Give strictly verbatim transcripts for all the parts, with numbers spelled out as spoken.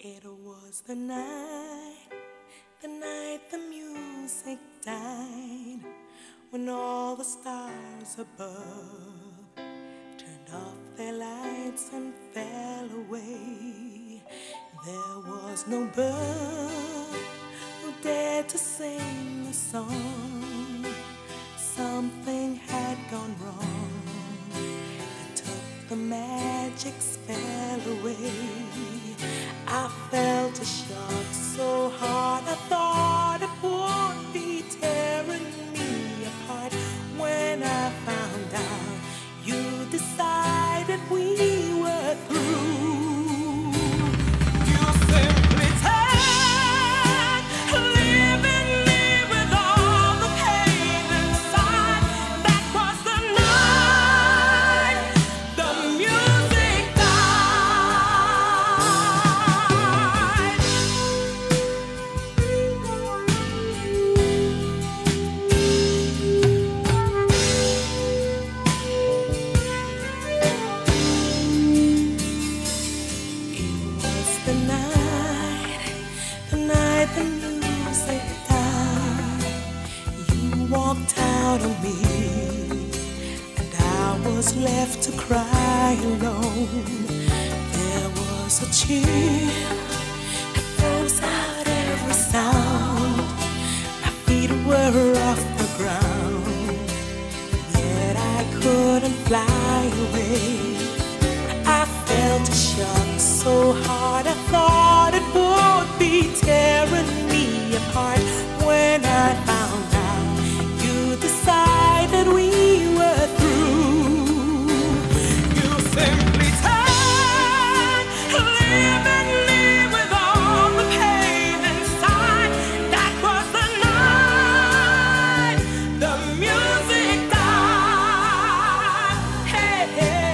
It was the night, the night the music died, when all the stars above turned off their lights and fell away. There was no bird who dared to sing a song. Something had gone wrong that took the magic spell away. I felt a shock so hard I thought it would be tearing me apart. When I found out you decided we were through, you simply said, leaving me with all the pain inside. That was the night the music died. The night, the night the music died. You walked out on me, and I was left to cry alone. There was a chill that froze out every sound. My feet were off the ground, yet I couldn't fly away. I felt a shock so hard I thought it would be tearing me apart. When I found out you decided we were through, you simply turned, leaving me with all the pain inside. That was the night the music died. Hey, hey.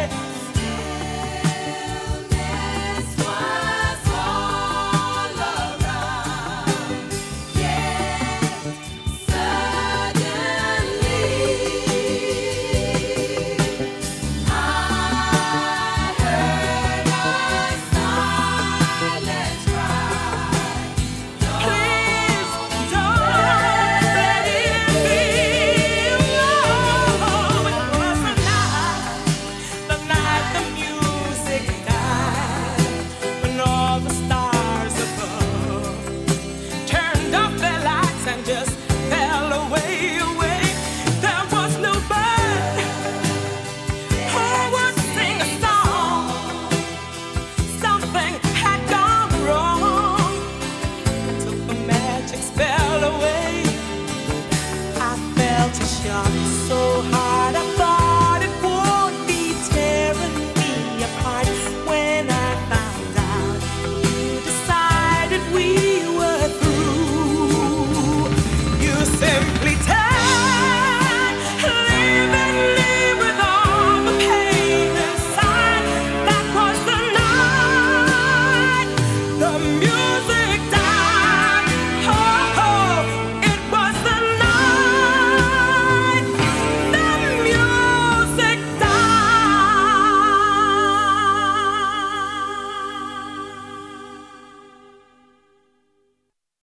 So hard.